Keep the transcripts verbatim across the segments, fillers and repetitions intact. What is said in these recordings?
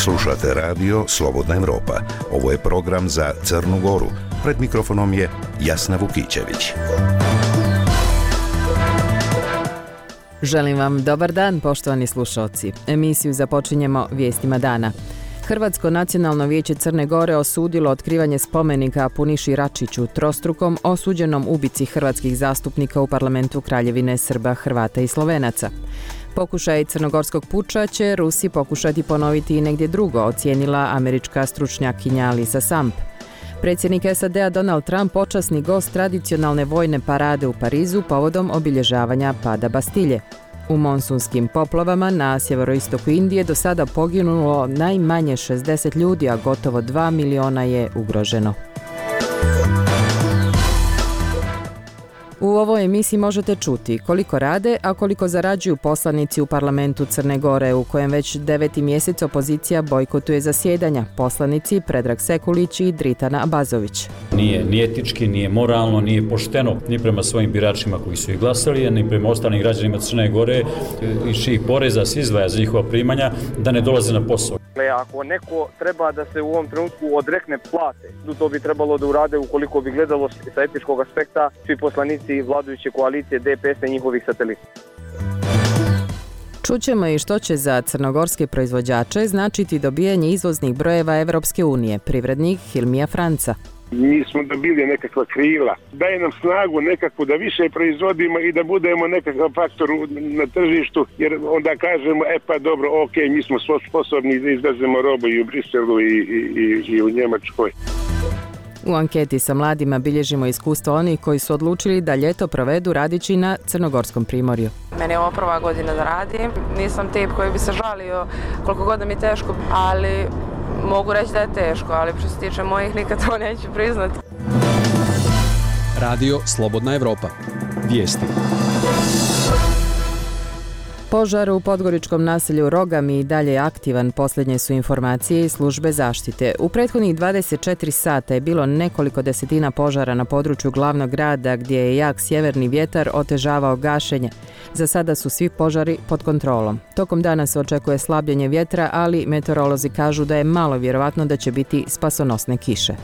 Slušate radio Slobodna Evropa. Ovo je program za Crnu Goru. Pred mikrofonom je Jasna Vukićević. Želim vam dobar dan, poštovani slušalci. Emisiju započinjemo vijestima dana. Hrvatsko nacionalno vijeće Crne Gore osudilo otkrivanje spomenika Puniši Račiću, trostrukom osuđenom ubici hrvatskih zastupnika u parlamentu Kraljevine Srba, Hrvata i Slovenaca. Pokušaj crnogorskog puča će Rusi pokušati ponoviti i negdje drugo, ocijenila američka stručnjakinja Lisa Samp. Predsjednik S A D-a Donald Trump počasni gost tradicionalne vojne parade u Parizu povodom obilježavanja pada Bastilje. U monsunskim poplavama na sjeveroistoku Indije do sada poginulo najmanje šezdeset ljudi, a gotovo dva miliona je ugroženo. U ovoj emisiji možete čuti koliko rade, a koliko zarađuju poslanici u parlamentu Crne Gore, u kojem već deveti mjesec opozicija bojkotuje zasjedanja. Poslanici Predrag Sekulić i Dritana Abazović. Nije ni etički, nije moralno, nije pošteno ni prema svojim biračima koji su ih glasali, ni prema ostalim građanima Crne Gore iz čijih poreza se izdvaja za njihova primanja da ne dolaze na posao. Ako neko treba da se u ovom trenutku odrekne plate, to bi trebalo da urade ukoliko bi gledalo sa etičkog aspekta svi poslanici vladajuće koalicije D P S i njihovih satelita. Čućemo i što će za crnogorske proizvođače značiti dobijanje izvoznih brojeva Evropske unije. Privrednik Hilmija Franca. Mi smo dobili nekakva krila, daje nam snagu nekakvu da više proizvodimo i da budemo nekakav faktor na tržištu, jer onda kažemo, e pa dobro, ok, mi smo sposobni da izvezemo robu i u Briselu i, i, i u Njemačkoj. U anketi sa mladima bilježimo iskustvo onih koji su odlučili da ljeto provedu radići na crnogorskom primorju. Meni je ovo prva godina da radim, nisam tip koji bi se žalio koliko god da mi je teško, ali mogu reći da je teško, ali što se tiče mojih nikad to neću priznati. Radio Slobodna Evropa. Vijesti. Požar u podgoričkom naselju Rogami i dalje je aktivan, posljednje su informacije iz službe zaštite. U prethodnih dvadeset četiri sata je bilo nekoliko desetina požara na području glavnog grada gdje je jak sjeverni vjetar otežavao gašenje. Za sada su svi požari pod kontrolom. Tokom dana se očekuje slabljenje vjetra, ali meteorolozi kažu da je malo vjerovatno da će biti spasonosne kiše.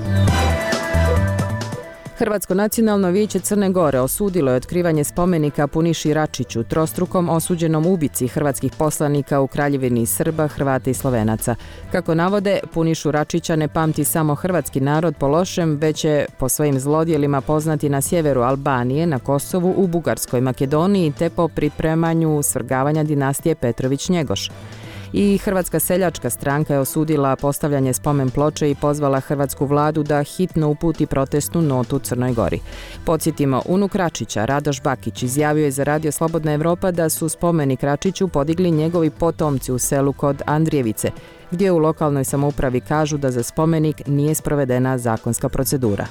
Hrvatsko nacionalno vijeće Crne Gore osudilo je otkrivanje spomenika Puniši Račiću, trostrukom osuđenom ubici hrvatskih poslanika u Kraljevini Srba, Hrvata i Slovenaca. Kako navode, Punišu Račića ne pamti samo hrvatski narod po lošem, već je po svojim zlodjelima poznati na sjeveru Albanije, na Kosovu, u Bugarskoj, Makedoniji te po pripremanju svrgavanja dinastije Petrović-Njegoš. I Hrvatska seljačka stranka je osudila postavljanje spomen ploče i pozvala hrvatsku vladu da hitno uputi protestnu notu Crnoj Gori. Podsjetimo, unuk Račića, Radoš Bakić, izjavio je za Radio Slobodna Evropa da su spomenik Račiću podigli njegovi potomci u selu kod Andrijevice, gdje u lokalnoj samoupravi kažu da za spomenik nije sprovedena zakonska procedura.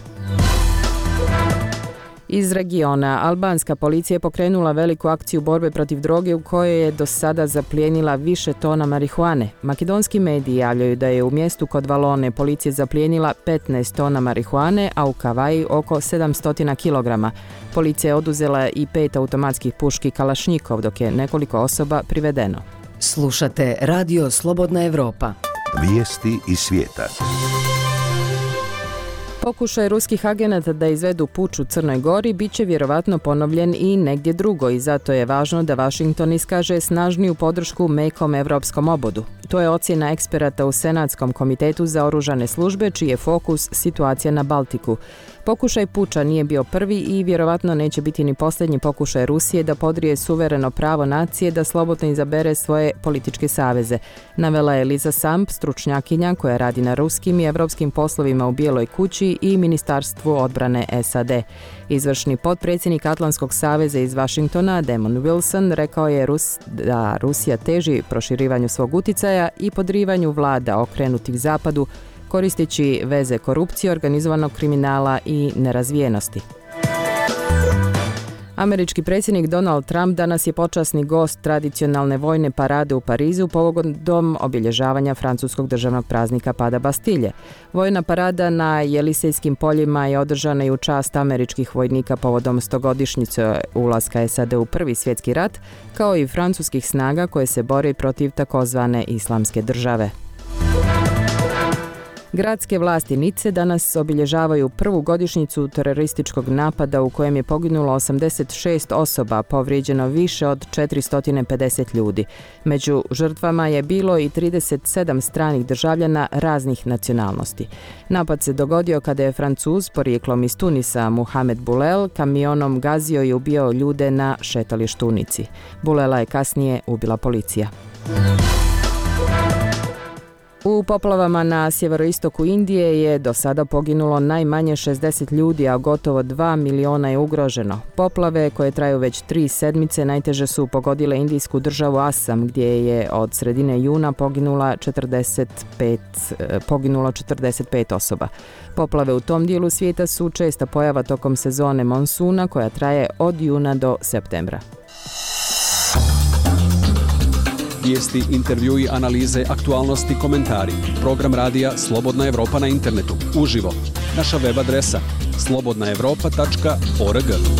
Iz regiona, albanska policija je pokrenula veliku akciju borbe protiv droge u kojoj je do sada zaplijenila više tona marihuane. Makedonski mediji javljaju da je u mjestu kod Valone policija zaplijenila petnaest tona marihuane, a u Kavaji oko sedamsto kilograma. Policija je oduzela i pet automatskih puški Kalašnjikov, dok je nekoliko osoba privedeno. Slušate Radio Slobodna Evropa. Vijesti iz svijeta. Pokušaj ruskih agenata da izvedu puč u Crnoj Gori bit će vjerovatno ponovljen i negdje drugo i zato je važno da Washington iskaže snažniju podršku mekom evropskom obodu. To je ocjena eksperata u Senatskom komitetu za oružane službe, čiji je fokus situacija na Baltiku. Pokušaj puča nije bio prvi i vjerovatno neće biti ni posljednji pokušaj Rusije da podrije suvereno pravo nacije da slobodno izabere svoje političke saveze, navela je Lisa Samp, stručnjakinja koja radi na ruskim i evropskim poslovima u Bijeloj kući i Ministarstvu odbrane S A D. Izvršni potpredsjednik Atlantskog saveza iz Washingtona, Damon Wilson, rekao je Rus, da Rusija teži proširivanju svog uticaja i podrivanju vlada okrenutih zapadu, koristeći veze korupcije, organizovanog kriminala i nerazvijenosti. Američki predsjednik Donald Trump danas je počasni gost tradicionalne vojne parade u Parizu povodom obilježavanja francuskog državnog praznika pada Bastilje. Vojna parada na Jelisejskim poljima je održana i u čast američkih vojnika povodom stogodišnjice ulaska S A D u Prvi svjetski rat, kao i francuskih snaga koje se bore protiv takozvane islamske države. Gradske vlasti Nice danas obilježavaju prvu godišnjicu terorističkog napada u kojem je poginulo osamdeset šest osoba, povrijeđeno više od četiristo pedeset ljudi. Među žrtvama je bilo i trideset sedam stranih državljana raznih nacionalnosti. Napad se dogodio kada je Francuz porijeklom iz Tunisa Mohamed Boulel kamionom gazio i ubio ljude na šetalištu u Nici. Boulela je kasnije ubila policija. U poplavama na sjeveroistoku Indije je do sada poginulo najmanje šezdeset ljudi, a gotovo dva miliona je ugroženo. Poplave, koje traju već tri sedmice, najteže su pogodile indijsku državu Asam, gdje je od sredine juna poginula četrdeset pet, poginulo četrdeset pet osoba. Poplave u tom dijelu svijeta su česta pojava tokom sezone monsuna, koja traje od juna do septembra. Vijesti, intervjui, analize, aktualnosti, komentari. Program radija Slobodna Evropa na internetu. Uživo. Naša web adresa slobodna evropa tačka org.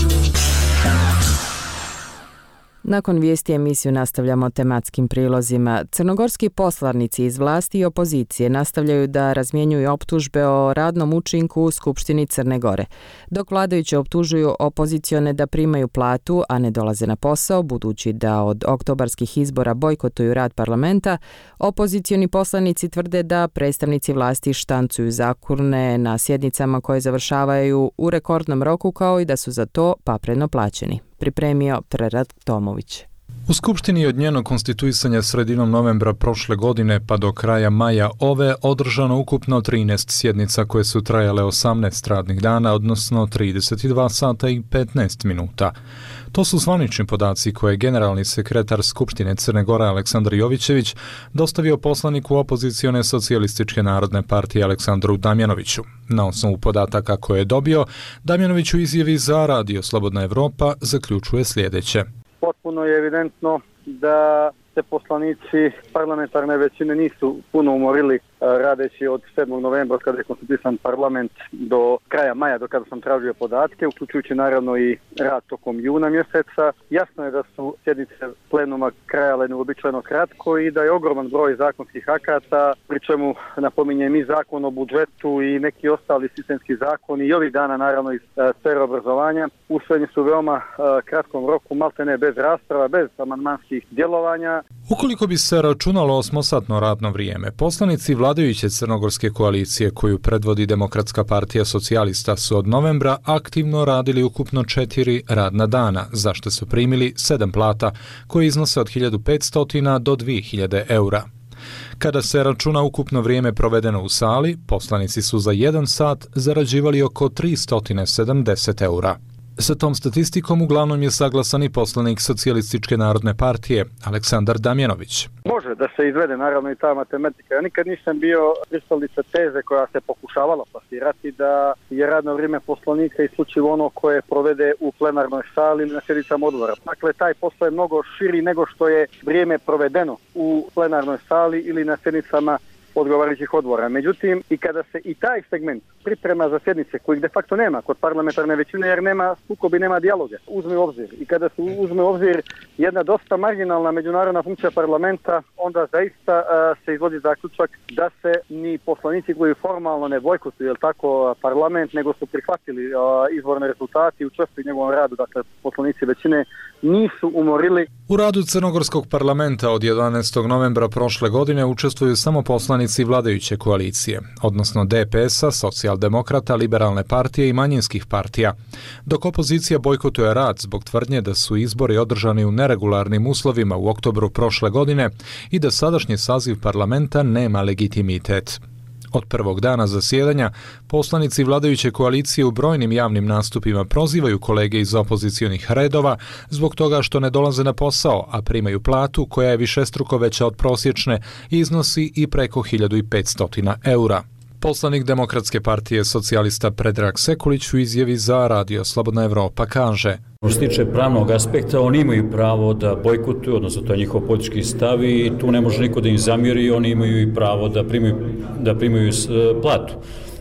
Nakon vijesti emisiju nastavljamo tematskim prilozima. Crnogorski poslanici iz vlasti i opozicije nastavljaju da razmjenjuju optužbe o radnom učinku u Skupštini Crne Gore. Dok vladajući optužuju opozicione da primaju platu, a ne dolaze na posao, budući da od oktobarskih izbora bojkotuju rad parlamenta, opozicioni poslanici tvrde da predstavnici vlasti štancuju zakone na sjednicama koje završavaju u rekordnom roku, kao i da su za to papreno plaćeni. Pripremio Predrag Tomović. U Skupštini od njenog konstituisanja sredinom novembra prošle godine pa do kraja maja ove održano ukupno trinaest sjednica koje su trajale osamnaest radnih dana, odnosno trideset dva sata i petnaest minuta. To su zvanični podaci koje je generalni sekretar Skupštine Crne Gore Aleksandar Jovićević dostavio poslaniku opozicione socijalističke narodne partije Aleksandru Damjanoviću. Na osnovu podataka koje je dobio, Damjanović u izjavi za Radio Slobodna Evropa zaključuje sljedeće. Potpuno je evidentno da se poslanici parlamentarne većine nisu puno umorili radeći od sedmog novembra kada je konstituisan parlament do kraja maja, do kada sam tražio podatke, uključujući naravno i rad tokom juna mjeseca. Jasno je da su sjednice plenuma trajale neuobičajeno kratko i da je ogroman broj zakonskih akata, pri čemu napominjem i zakon o budžetu i neki ostali sistemski zakoni i ovih dana naravno iz sfere obrazovanja usvojeni su u veoma kratkom roku, maltene bez rasprava, bez amandmanskih djelovanja. Ukoliko bi se računalo osmosatno radno vrijeme, poslanici vladajuće crnogorske koalicije koju predvodi Demokratska partija socijalista su od novembra aktivno radili ukupno četiri radna dana, za što su primili sedam plata koje iznose od hiljadu petsto do dvije hiljade eura. Kada se računa ukupno vrijeme provedeno u sali, poslanici su za jedan sat zarađivali oko tristo sedamdeset eura. Sa tom statistikom uglavnom je saglasan i poslanik Socijalističke narodne partije Aleksandar Damjanović. Može da se izvede naravno i ta matematika. Ja nikad nisam bio pristalica teze koja se pokušavala plasirati da je radno vrijeme poslanika isključivo ono koje provede u plenarnoj sali ili na sjednicama odbora. Dakle, taj posao je mnogo širi nego što je vrijeme provedeno u plenarnoj sali ili na sjednicama odgovarajućih odbora. Međutim, i kada se i taj segment priprema za sjednice, kojih de facto nema kod parlamentarne većine, jer nema sukobi, nema dijaloga, uzme u obzir. I kada se uzme u obzir jedna dosta marginalna međunarodna funkcija parlamenta, onda zaista uh, se izvodi zaključak da se ni poslanici koji formalno ne bojkotuju, jel tako, parlament, nego su prihvatili uh, izborne rezultate i učestvuju u njegovom radu, dakle, poslanici većine nisu umorili. U radu Crnogorskog parlamenta od jedanaestog novembra prošle godine učestvuju samo poslanici vladajuće koalicije, odnosno D P S-a, socijaldemokrata, liberalne partije i manjinskih partija, dok opozicija bojkotuje rad zbog tvrdnje da su izbori održani u neregularnim uslovima u oktobru prošle godine i da sadašnji saziv parlamenta nema legitimitet. Od prvog dana zasjedanja, poslanici vladajuće koalicije u brojnim javnim nastupima prozivaju kolege iz opozicionih redova zbog toga što ne dolaze na posao, a primaju platu koja je višestruko veća od prosječne i iznosi i preko hiljadu petsto eura. Poslanik Demokratske partije socijalista Predrag Sekulić u izjavi za Radio Slobodna Evropa kaže: Što se tiče pravnog aspekta, oni imaju pravo da bojkotuju, odnosno to je njihov politički stav i tu ne može niko da im zamjeri, oni imaju i pravo da primaju, da primaju platu.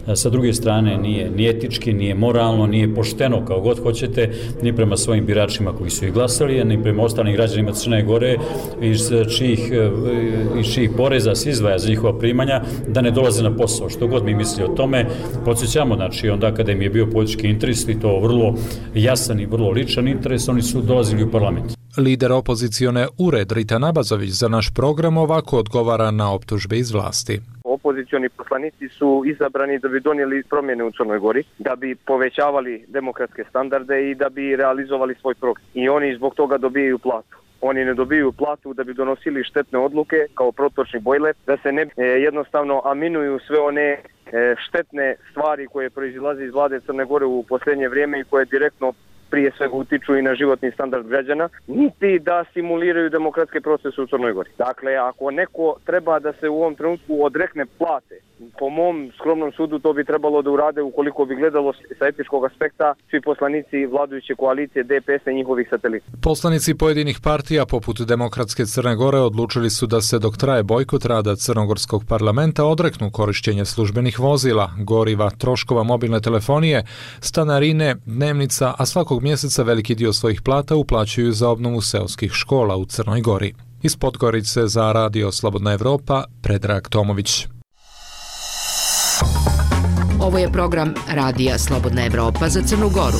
sa druge strane nije ni etički, nije moralno, nije pošteno, kao god hoćete, ni prema svojim biračima koji su ih glasali, ni prema ostalim građanima Crne Gore, iz čijih, iz čijih poreza se izdvaja za njihova primanja, da ne dolaze na posao. Što god mi misli o tome, podsjećamo, znači onda kada im je bio politički interes i to vrlo jasan i vrlo ličan interes, oni su dolazili u parlament. Lider opozicione Ured Rita Nabazović za naš program ovako odgovara na optužbe iz vlasti. Opozicioni poslanici su izabrani da bi donijeli promjene u Crnoj Gori, da bi povećavali demokratske standarde i da bi realizovali svoj program. I oni zbog toga dobijaju platu. Oni ne dobiju platu da bi donosili štetne odluke kao protočni bojler, da se ne e, jednostavno aminuju sve one e, štetne stvari koje proizilaze iz vlade Crne Gore u posljednje vrijeme i koje direktno prije svega utiču i na životni standard građana, niti da simuliraju demokratske procese u Crnoj Gori. Dakle, ako neko treba da se u ovom trenutku odrekne plate, po mom skromnom sudu to bi trebalo da urade ukoliko bi gledalo sa etičkog aspekta svi poslanici vladajuće koalicije D P S i njihovih satelita. Poslanici pojedinih partija poput Demokratske Crne Gore odlučili su da se dok traje bojkot rada Crnogorskog parlamenta odreknu korištenja službenih vozila, goriva, troškova mobilne telefonije, stanarine, dnevnica, a svakog mjeseca veliki dio svojih plata uplaćuju za obnovu seoskih škola u Crnoj Gori. Iz Podgorice za Radio Slobodna Evropa, Predrag Tomović. Ovo je program Radija Slobodna Evropa za Crnu Goru.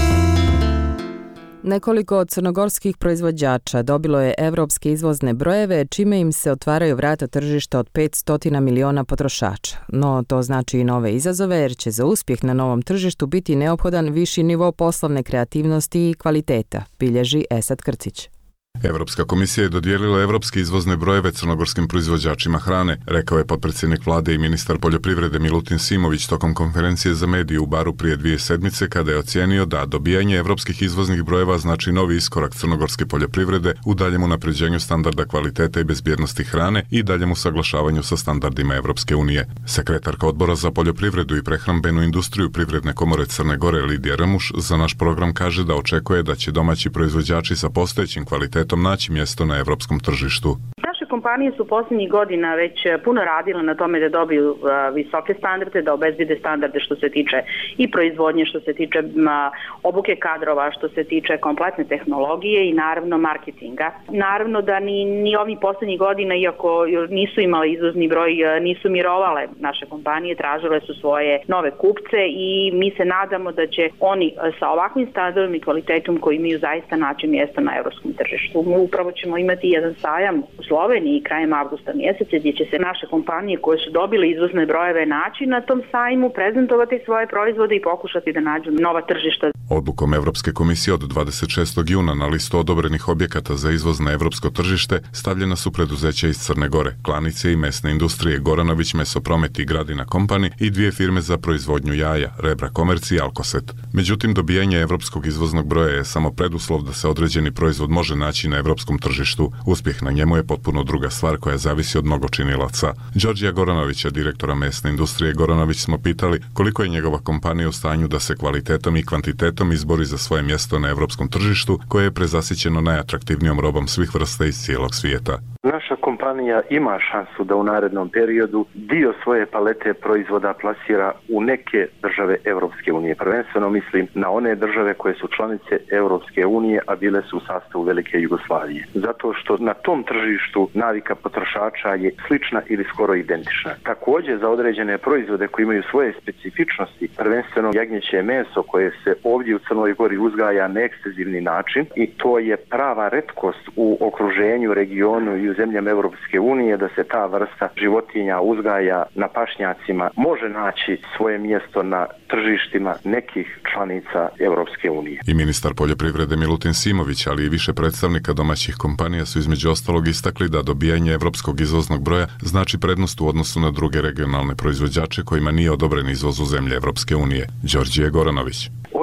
Nekoliko od crnogorskih proizvođača dobilo je evropske izvozne brojeve, čime im se otvaraju vrata tržišta od petsto miliona potrošača. No, to znači i nove izazove, jer će za uspjeh na novom tržištu biti neophodan viši nivo poslovne kreativnosti i kvaliteta, bilježi Esad Krcić. Evropska komisija je dodijelila evropske izvozne brojeve crnogorskim proizvođačima hrane, rekao je potpredsjednik vlade i ministar poljoprivrede Milutin Simović tokom konferencije za medije u Baru prije dvije sedmice, kada je ocijenio da dobijanje evropskih izvoznih brojeva znači novi iskorak crnogorske poljoprivrede u daljem unapređenju standarda kvalitete i bezbjednosti hrane i daljem usaglašavanju sa standardima Evropske unije. Sekretarka odbora za poljoprivredu i prehrambenu industriju Privredne komore Crne Gore Lidija Rmuš za naš program kaže da očekuje da će domaći proizvođači sa postojećim kvalitetom naći mjesto na evropskom tržištu. Naše kompanije su posljednjih godina već puno radile na tome da dobiju uh, visoke standarde, da obezbede standarde što se tiče i proizvodnje, što se tiče uh, obuke kadrova, što se tiče kompletne tehnologije i naravno marketinga. Naravno da ni, ni ovih posljednjih godina, iako nisu imale izvozni broj, uh, nisu mirovale naše kompanije, tražile su svoje nove kupce i mi se nadamo da će oni uh, sa ovakvim standardom i kvalitetom koji imaju zaista naći mjesto na evropskom tržištu. Upravo ćemo imati jedan sajam u Sloveniji krajem avgusta mjeseca gdje će se naše kompanije koje su dobile izvozne brojeve naći na tom sajmu, prezentovati svoje proizvode i pokušati da nađu nova tržišta. Odlukom Evropske komisije od dvadeset šestog juna na listu odobrenih objekata za izvoz na evropsko tržište stavljena su preduzeća iz Crne Gore, klanice i mesne industrije Goranović Mesopromet i Gradina Company i dvije firme za proizvodnju jaja, Rebra Komerci i Alkoset. Međutim, dobijanje evropskog izvoznog broja je samo preduslov da se određeni proizvod može naći na evropskom tržištu. Uspjeh na njemu je potpuno druga stvar koja zavisi od mnogo činilaca. Đorđija Goranovića, direktora mesne industrije Goranović, smo pitali koliko je njegova kompanija u stanju da se kvalitetom i kvantitetom izbori za svoje mjesto na evropskom tržištu koje je prezasićeno najatraktivnijom robom svih vrsta iz cijelog svijeta. Naša kompanija ima šansu da u narednom periodu dio svoje palete proizvoda plasira u neke države Europske unije. Prvenstveno mislim na one države koje su članice Europske unije, a bile su u sastavu Velike Jugoslavije. Zato što na tom tržištu navika potrošača je slična ili skoro identična. Također za određene proizvode koji imaju svoje specifičnosti, prvenstveno jagnjeće meso koje se ovdje u Crnoj Gori uzgaja na ekstenzivni način i to je prava retkost u okruženju, regionu i u zemljama Europske unije da se ta vrsta životinja uzgaja na pašnjacima može naći svoje mjesto na tržištima nekih članica Europske unije. I ministar poljoprivrede Milutin Simović, ali i više predstavnika domaćih kompanija su između ostalog istakli da dobijanje evropskog izvoznog broja znači prednost u odnosu na druge regionalne proizvođače kojima nije odobren izvoz u zemlje Europske unije. Đorđije Goranović.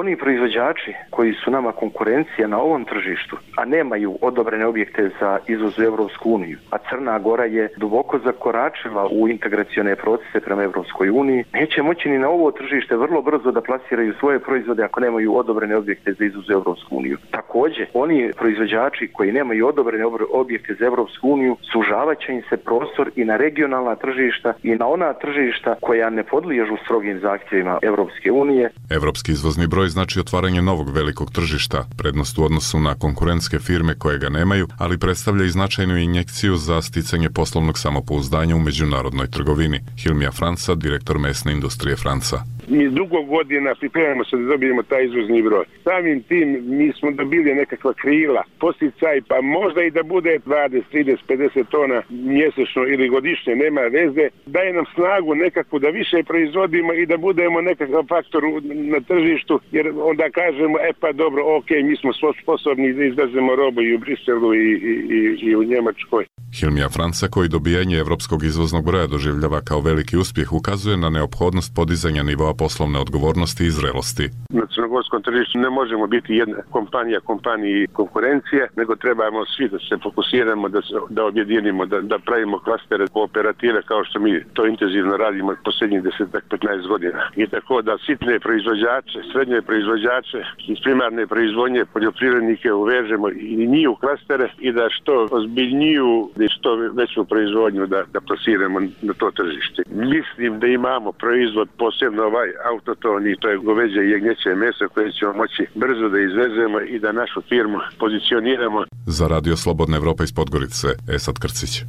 oni proizvođači koji su nama konkurencija na ovom tržištu, a nemaju odobrene objekte za izvoz u Evropsku uniju, a Crna Gora je duboko zakoračila u integracione procese prema Evropskoj uniji, neće moći ni na ovo tržište vrlo brzo da plasiraju svoje proizvode ako nemaju odobrene objekte za izvoz u Evropsku uniju. Također, oni proizvođači koji nemaju odobrene objekte za Evropsku uniju, sužavat će im se prostor i na regionalna tržišta i na ona tržišta koja ne podliježu strogim zahtjevima Evropske unije. Evropski izvozni broj znači otvaranje novog velikog tržišta, prednost u odnosu na konkurentske firme koje ga nemaju, ali predstavlja i značajnu injekciju za sticanje poslovnog samopouzdanja u međunarodnoj trgovini. Hilmija Franca, direktor mesne industrije Franca. Mi dugo godina pripremamo se da dobijemo taj izvozni broj. Samim tim mi smo dobili nekakva krila, posticaj, pa možda i da bude dvadeset, trideset, pedeset tona mjesečno ili godišnje, nema veze, daje nam snagu nekako da više proizvodimo i da budemo nekakav faktor na tržištu, jer onda kažemo, e pa dobro, ok, mi smo sposobni da izvezemo robu i u Briselu i, i, i, i u Njemačkoj. Hilmija Franca, koji dobijanje evropskog izvoznog broja doživljava kao veliki uspjeh, ukazuje na neophodnost podizanja nivoa poslovne odgovornosti i zrelosti. Na crnogorskom tržištu ne možemo biti jedna kompanija kompaniji konkurencije, nego trebamo svi da se fokusiramo, da, se, da objedinimo, da, da pravimo klastere kooperative kao što mi to intenzivno radimo posljednjih deset petnaest godina. I tako da sitne proizvođače, srednje proizvođače iz primarne proizvodnje, poljoprivrednike uvežemo i njih u klastere i da što ozbiljniju i što veću proizvodnju da, da plasiramo na to tržište. Mislim da imamo proizvod, posebno ovaj autotoni, to je goveđe i jagnjeće meso koje ćemo moći brzo da izvezemo i da našu firmu pozicioniramo. Za Radio Slobodna Evropa iz Podgorice, Esad Krcić.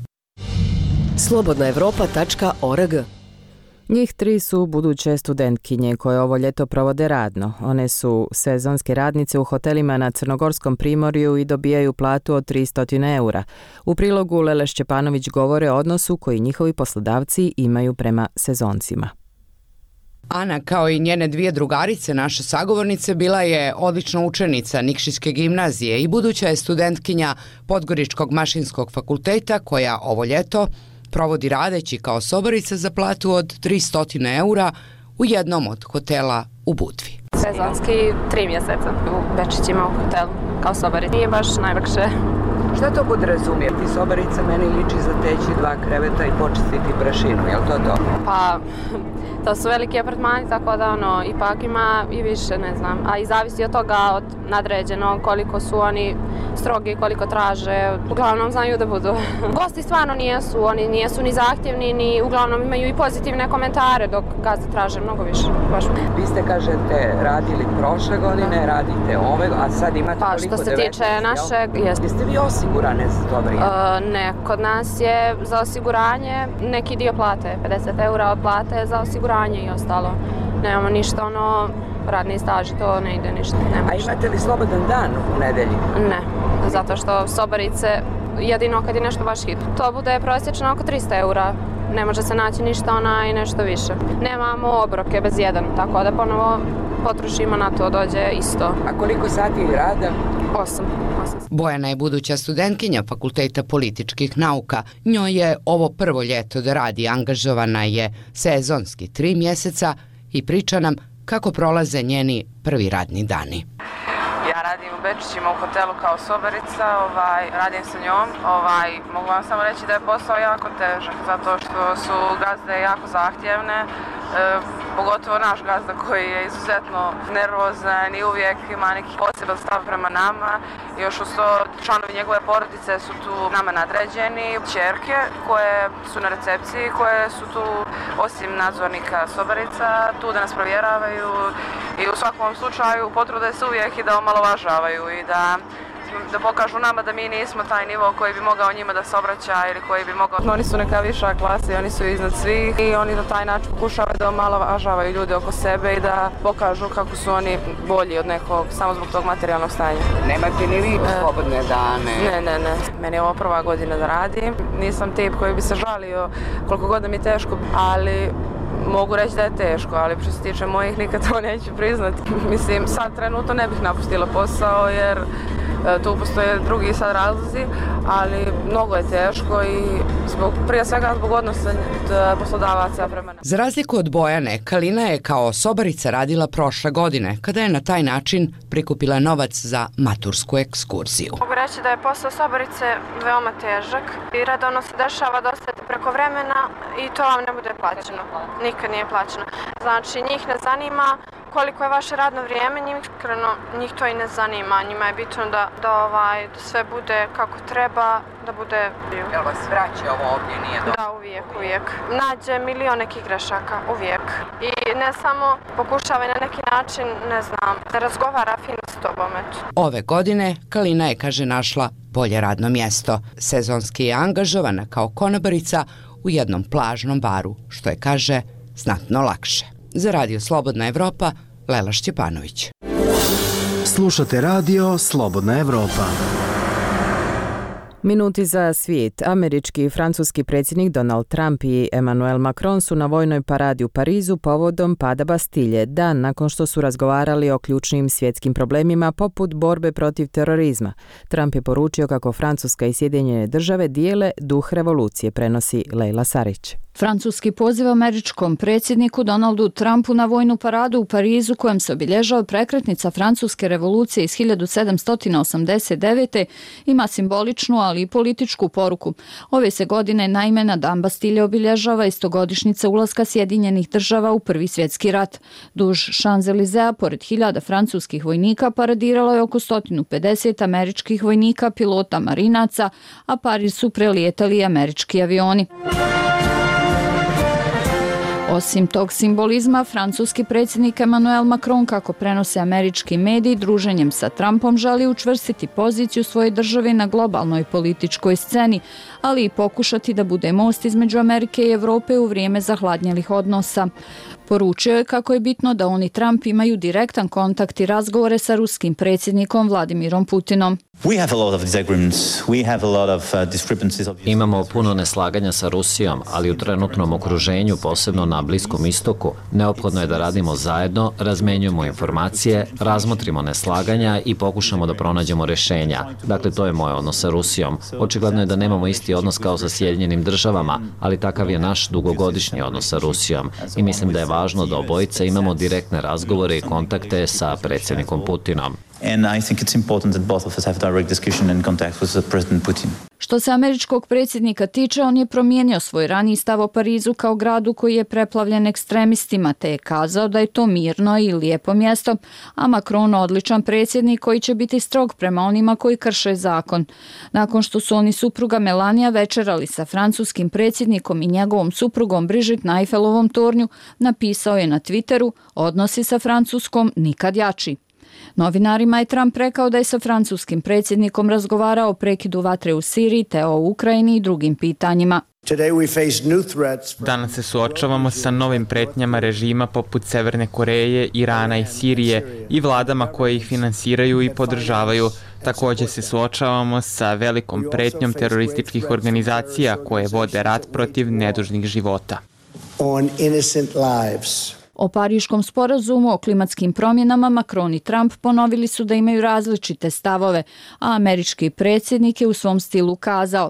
slobodna evropa tačka org. Njih tri su buduće studentkinje koje ovo ljeto provode radno. One su sezonske radnice u hotelima na Crnogorskom primorju i dobijaju platu od tristo eura. U prilogu Lele Šćepanović govore o odnosu koji njihovi poslodavci imaju prema sezoncima. Ana, kao i njene dvije drugarice, naše sagovornice, bila je odlična učenica Nikšićke gimnazije i buduća je studentkinja Podgoričkog mašinskog fakulteta koja ovo ljeto provodi radeći kao sobarica za platu od tristo eura u jednom od hotela u Budvi. Sezonski tri mjeseca u Bečićima u hotelu kao sobarica. Nije baš najlakše. Šta to podrazumije? Ti sobarica meni liči za teći dva kreveta i počistiti prašinu, je li to to? Pa, to su veliki apartmani, tako da ono, ipak ima i više, ne znam. A i zavisi od toga, od nadređenog, koliko su oni strogi, koliko traže. Uglavnom znaju da budu. Gosti stvarno nijesu, oni nijesu ni zahtjevni, ni uglavnom imaju i pozitivne komentare, dok gazde traže mnogo više. Baš. Vi ste, kažete, radili prošle godine, radite ove, a sad imate pa, koliko? Što se devetnaest, tiče našeg, jest. Jeste vi osigurane za to vrijeme? Uh, ne, kod nas je za osiguranje neki dio plate, pedeset eura od plate za osiguranje i ostalo. Nemamo ništa, ono, radni staž, to ne ide ništa. Nema a imate li slobodan dan u nedelji? Ne, zato što sobarice, jedino kad je nešto baš hit. To bude prosječno oko tristo eura. Ne može se naći ništa ona i nešto više. Nemamo obroke bez jedan, tako da ponovo potrošimo na to, dođe isto. A koliko sati rada? Osam. Bojana je buduća studentkinja Fakulteta političkih nauka. Njoj je ovo prvo ljeto da radi, angažovana je sezonski tri mjeseca i priča nam kako prolaze njeni prvi radni dani. Ja radim u Bečićima u hotelu kao sobarica, ovaj, radim sa njom. Ovaj, mogu vam samo reći da je posao jako težak, zato što su gazde jako zahtjevne. E, pogotovo naš gazda koji je izuzetno nervozan i uvijek ima neki poseban stav prema nama. Još uz to članovi njegove porodice su tu nama nadređeni, ćerke koje su na recepciji, koje su tu osim nadzornika sobarica, tu da nas provjeravaju i u svakom slučaju potrude se uvijek i da omalovažavaju i da da pokažu nama da mi nismo taj nivo koji bi mogao njima da se obraća ili koji bi mogao... Oni su neka viša klasa i oni su iznad svih i oni na taj način pokušavaju da omalovažavaju ljude oko sebe i da pokažu kako su oni bolji od nekog samo zbog tog materijalnog stanja. Nemate ni vi slobodne dane? Ne, ne, ne. Meni je ovo prva godina da radim. Nisam tip koji bi se žalio koliko god da mi je teško, ali mogu reći da je teško, ali što se tiče mojih nikad to neću priznati. Mislim, sad trenutno ne bih napustila posao jer tu postoje drugi sad razlozi, ali mnogo je teško i zbog, prije svega zbog odnosa poslodavaca prema nama. Za razliku od Bojane, Kalina je kao sobarica radila prošle godine, kada je na taj način prikupila novac za matursku ekskurziju. Mogu reći da je posao sobarice veoma težak i redovno se dešava da ostajete preko vremena i to vam ne bude plaćeno. Nikad nije plaćeno. Znači, njih ne zanima koliko je vaše radno vrijeme, njih, iskreno, njih to i ne zanima. Njima je bitno da, da, ovaj, da sve bude kako treba, da bude... Jel vas vraća ovo ovdje, nije dobro? Da, uvijek, uvijek. Nađe milion nekih grešaka, uvijek. I ne samo pokušava na neki način, ne znam, da razgovara fino s tobom, eto. Ove godine Kalina je, kaže, našla bolje radno mjesto. Sezonski je angažovana kao konobarica u jednom plažnom baru, što je, kaže, znatno lakše. Za Radio Slobodna Evropa, Lela Šćepanović. Slušate Radio Slobodna Evropa. Minuti za svijet. Američki i francuski predsjednik Donald Trump i Emmanuel Macron su na vojnoj paradi u Parizu povodom pada Bastilje, dan nakon što su razgovarali o ključnim svjetskim problemima poput borbe protiv terorizma. Trump je poručio kako Francuska i Sjedinjene države dijele duh revolucije, prenosi Lejla Sarić. Francuski poziv američkom predsjedniku Donaldu Trumpu na vojnu paradu u Parizu, kojem se obilježava prekretnica francuske revolucije iz hiljadu sedamsto osamdeset devete ima simboličnu, ali i političku poruku. Ove se godine naime na Dan Bastilje obilježava istogodišnjica ulaska Sjedinjenih država u Prvi svjetski rat. Duž Champs-Élysées, pored hiljada francuskih vojnika, paradiralo je oko sto pedeset američkih vojnika, pilota, marinaca, a Pariz su prelijetali američki avioni. Osim tog simbolizma, francuski predsjednik Emmanuel Macron, kako prenose američki mediji, druženjem sa Trumpom želi učvrstiti poziciju svoje države na globalnoj političkoj sceni, ali i pokušati da bude most između Amerike i Evrope u vrijeme zahladnjelih odnosa. Poručio je kako je bitno da on i Trump imaju direktan kontakt i razgovore sa ruskim predsjednikom Vladimirom Putinom. Imamo puno neslaganja sa Rusijom, ali u trenutnom okruženju, posebno na Bliskom istoku, neophodno je da radimo zajedno, razmenjujemo informacije, razmotrimo neslaganja i pokušamo da pronađemo rješenja. Dakle, to je moj odnos sa Rusijom. Očigledno je da nemamo isti odnos kao sa Sjedinjenim državama, ali takav je naš dugogodišnji odnos sa Rusijom i mislim da je važno da obojica imamo direktne razgovore i kontakte sa predsjednikom Putinom. And I think it's important that both of us have direct discussion and contact with President Putin. Što se američkog predsjednika tiče, on je promijenio svoj raniji stav o Parizu kao gradu koji je preplavljen ekstremistima, te je kazao da je to mirno i lijepo mjesto, a Macron odličan predsjednik koji će biti strog prema onima koji krše zakon. Nakon što su oni supruga Melania večerali sa francuskim predsjednikom i njegovom suprugom Brigitte na Eiffelovom tornju, napisao je na Twitteru: odnosi sa Francuskom nikad jači. Novinarima je Trump rekao da je sa francuskim predsjednikom razgovarao o prekidu vatre u Siriji te o Ukrajini i drugim pitanjima. Danas se suočavamo sa novim pretnjama režima poput Severne Koreje, Irana i Sirije i vladama koje ih finansiraju i podržavaju. Također se suočavamo sa velikom pretnjom terorističkih organizacija koje vode rat protiv nedužnih života. O Pariškom sporazumu o klimatskim promjenama Macron i Trump ponovili su da imaju različite stavove, a američki predsjednik je u svom stilu kazao: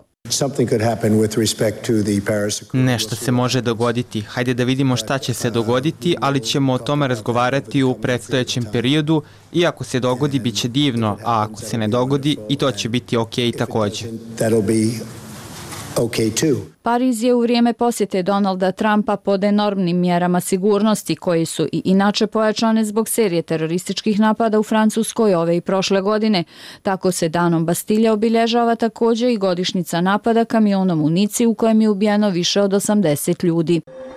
nešto se može dogoditi. Hajde da vidimo šta će se dogoditi, ali ćemo o tome razgovarati u predstojećem periodu i ako se dogodi, bit će divno, a ako se ne dogodi, i to će biti okej također. Okay Pariz je u vrijeme posjete Donalda Trumpa pod enormnim mjerama sigurnosti koji su i inače pojačane zbog serije terorističkih napada u Francuskoj ove i prošle godine. Tako se danom Bastilje obilježava također i godišnjica napada kamionom u Nici u kojem je ubijeno više od osamdeset ljudi.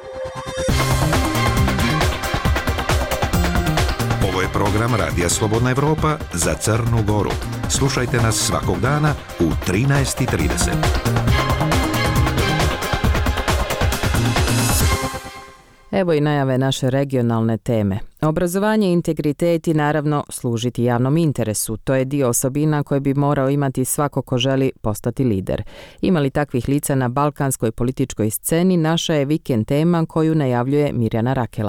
Ovo je program Radija Slobodna Evropa za Crnu Goru. Slušajte nas svakog dana u trinaest i trideset. Evo i najave naše regionalne teme. Obrazovanje i integritet i naravno služiti javnom interesu. To je dio osobina koje bi morao imati svako ko želi postati lider. Ima li takvih lica na balkanskoj političkoj sceni, naša je vikend tema koju najavljuje Mirjana Rakela.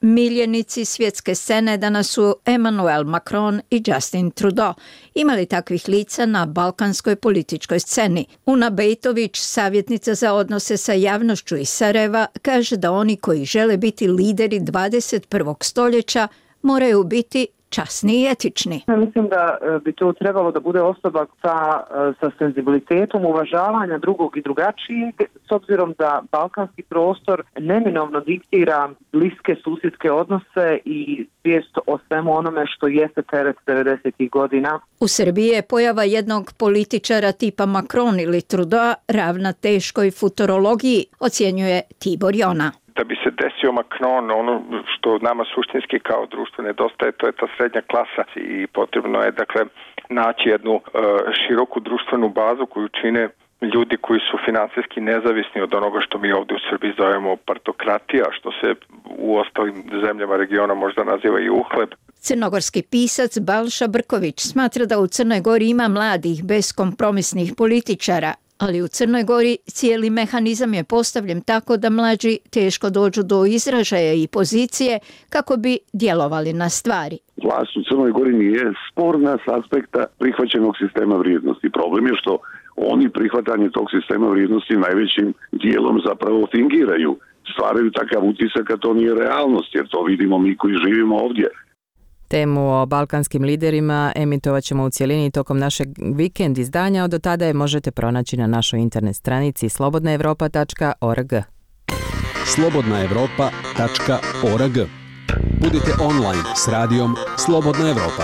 Miljenici svjetske scene danas su Emmanuel Macron i Justin Trudeau. Ima li takvih lica na balkanskoj političkoj sceni? Una Bejtović, savjetnica za odnose sa javnošću iz Sarajeva, kaže da oni koji žele biti lideri dvadeset prvog stoljeća moraju biti časni i etični. Ja mislim da bi to trebalo da bude osoba sa, sa senzibilitetom uvažavanja drugog i drugačijeg, s obzirom da balkanski prostor neminovno diktira bliske susjedske odnose i svijest o svemu onome što jeste teret devedesetih godina. U Srbiji je pojava jednog političara tipa Macron ili Trudeau ravna teškoj futurologiji, ocjenjuje Tibor Jona. Da bi se desio Macron, ono što nama suštinski kao društvo nedostaje, to je ta srednja klasa i potrebno je dakle naći jednu uh, široku društvenu bazu koju čine ljudi koji su finansijski nezavisni od onoga što mi ovdje u Srbiji zovemo partokratija, što se u ostalim zemljama regiona možda naziva i uhleb. Crnogorski pisac Balša Brković smatra da u Crnoj Gori ima mladih beskompromisnih političara, ali u Crnoj Gori cijeli mehanizam je postavljen tako da mlađi teško dođu do izražaja i pozicije kako bi djelovali na stvari. Vlast u Crnoj Gori nije sporna s aspekta prihvaćenog sistema vrijednosti. Problem je što oni prihvatanje tog sistema vrijednosti najvećim dijelom zapravo fingiraju. Stvaraju takav utisak, a to nije realnost, jer to vidimo mi koji živimo ovdje. Temu o balkanskim liderima emitovat ćemo u cjelini tokom našeg vikend izdanja, od tada je možete pronaći na našoj internet stranici slobodna evropa tačka org. slobodna evropa tačka org. Budite online s radijom Slobodna Evropa.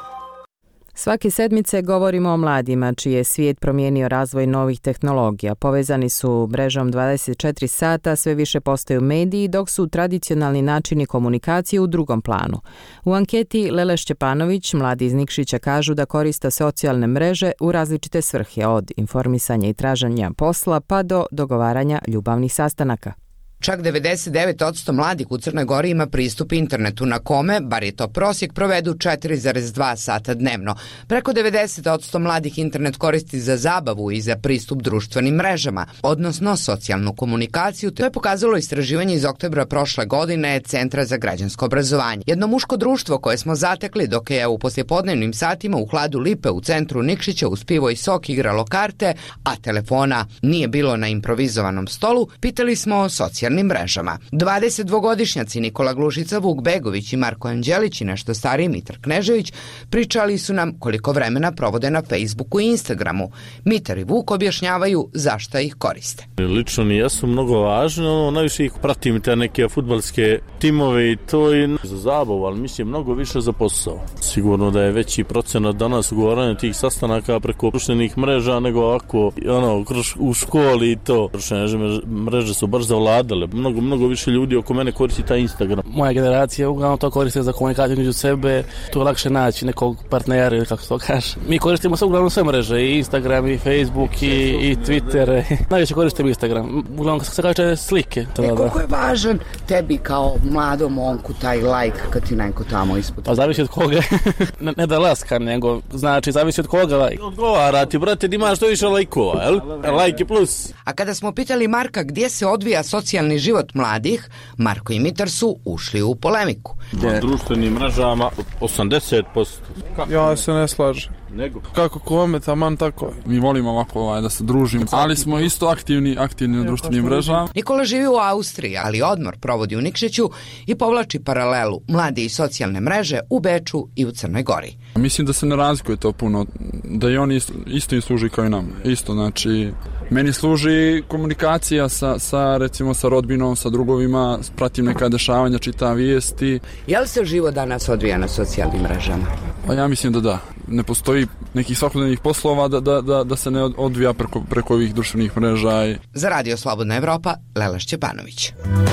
Svake sedmice govorimo o mladima čiji je svijet promijenio razvoj novih tehnologija. Povezani su mrežom dvadeset četiri sata, sve više postaju mediji, dok su tradicionalni načini komunikacije u drugom planu. U anketi Lele Šćepanović, mladi iz Nikšića, kažu da koriste socijalne mreže u različite svrhe, od informisanja i traženja posla pa do dogovaranja ljubavnih sastanaka. Čak devedeset devet posto mladih u Crnoj Gori ima pristup internetu na kome, bar je to prosjek, provedu četiri zarez dva sata dnevno. Preko devedeset posto mladih internet koristi za zabavu i za pristup društvenim mrežama, odnosno socijalnu komunikaciju. To je pokazalo istraživanje iz oktobra prošle godine Centra za građansko obrazovanje. Jedno muško društvo koje smo zatekli dok je u poslijepodnevnim satima u hladu Lipe u centru Nikšića uz pivo i sok igralo karte, a telefona nije bilo na improvizovanom stolu, pitali smo o socijalnim mrežama. dvadesetdvogodišnjaci Nikola Glušica, Vuk Begović i Marko Anđelić i nešto stariji Mitar Knežević pričali su nam koliko vremena provode na Facebooku i Instagramu. Mitar i Vuk objašnjavaju zašto ih koriste. Lično mi jesu mnogo važne, ono, najviše ih pratim te neke fudbalske timove i to i za zabavu, ali mislim mnogo više za posao. Sigurno da je veći procenat danas ugovaranja tih sastanaka preko društvenih mreža nego ovako ono, u školi i to. Društvene mreže su baš zavladale. Mnogo, mnogo više ljudi oko mene koristi taj Instagram. Moja generacija uglavnom to koriste za komunikaciju među sebe. Tu je lakše naći nekog partnera ili kako se to kaže. Mi koristimo sve uglavnom sve mreže, i Instagram, i Facebook, i, i Twitter. Najviše koristim Instagram. Uglavnom se kaže slike. E, koliko je važan tebi kao mladom momku taj like kad ti neko tamo ispod? Pa zavisi od koga. ne, ne da laska, nego znači zavisi od koga like. Odgovara ti, brate, da imaš što više lajkova, jel? Like plus. A kada smo pitali Marka gdje se odvija socijalni život mladih, Marko i Mitar su ušli u polemiku. Na društvenim mrežama osamdeset posto. Ja se ne slažem. Nego. Kako kome, taman tako. Mi volimo ovako ovaj, da se družimo, ali smo isto aktivni, aktivni na društvenim mrežama. Nikola živi u Austriji, ali odmor provodi u Nikšiću i povlači paralelu mladi i socijalne mreže u Beču i u Crnoj Gori. Mislim da se ne razlikuje to puno, da i oni isto, isto im služi kao i nam. Isto, znači, meni služi komunikacija sa, sa, recimo, sa rodbinom, sa drugovima, pratim neka dešavanja, čitam vijesti. Je li se život danas odvija na socijalnim mrežama? Pa ja mislim da da. Ne postoji nekih svakodnevnih poslova da, da, da, da se ne odvija preko, preko ovih društvenih mreža. Za Radio Slobodna Evropa, Lela Šćepanović.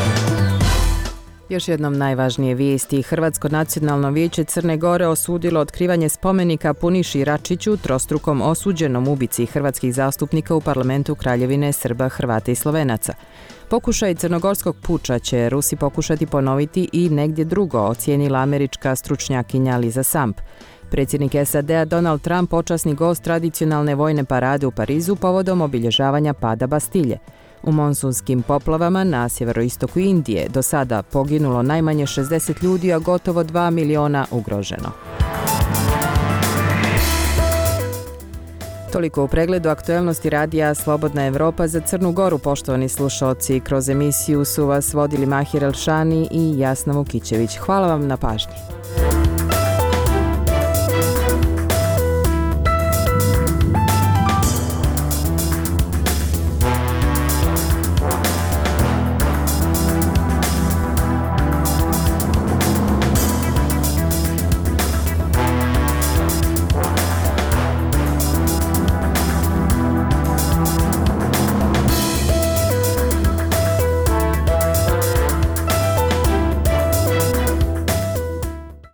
Još jednom najvažnije vijesti. Hrvatsko nacionalno vijeće Crne Gore osudilo otkrivanje spomenika Puniši Račiću, trostrukom osuđenom ubici hrvatskih zastupnika u parlamentu Kraljevine Srba, Hrvata i Slovenaca. Pokušaj crnogorskog puča će Rusi pokušati ponoviti i negdje drugo, ocijenila američka stručnjakinja Liza Samp. Predsjednik S A D-a Donald Trump počasni gost tradicionalne vojne parade u Parizu povodom obilježavanja pada Bastilje. U monsunskim poplavama na sjeveroistoku Indije do sada poginulo najmanje šezdeset ljudi, a gotovo dva miliona ugroženo. Toliko u pregledu aktuelnosti radija Slobodna Evropa za Crnu Goru, poštovani slušaoci. Kroz emisiju su vas vodili Mahir Elšani i Jasna Vukićević. Hvala vam na pažnji.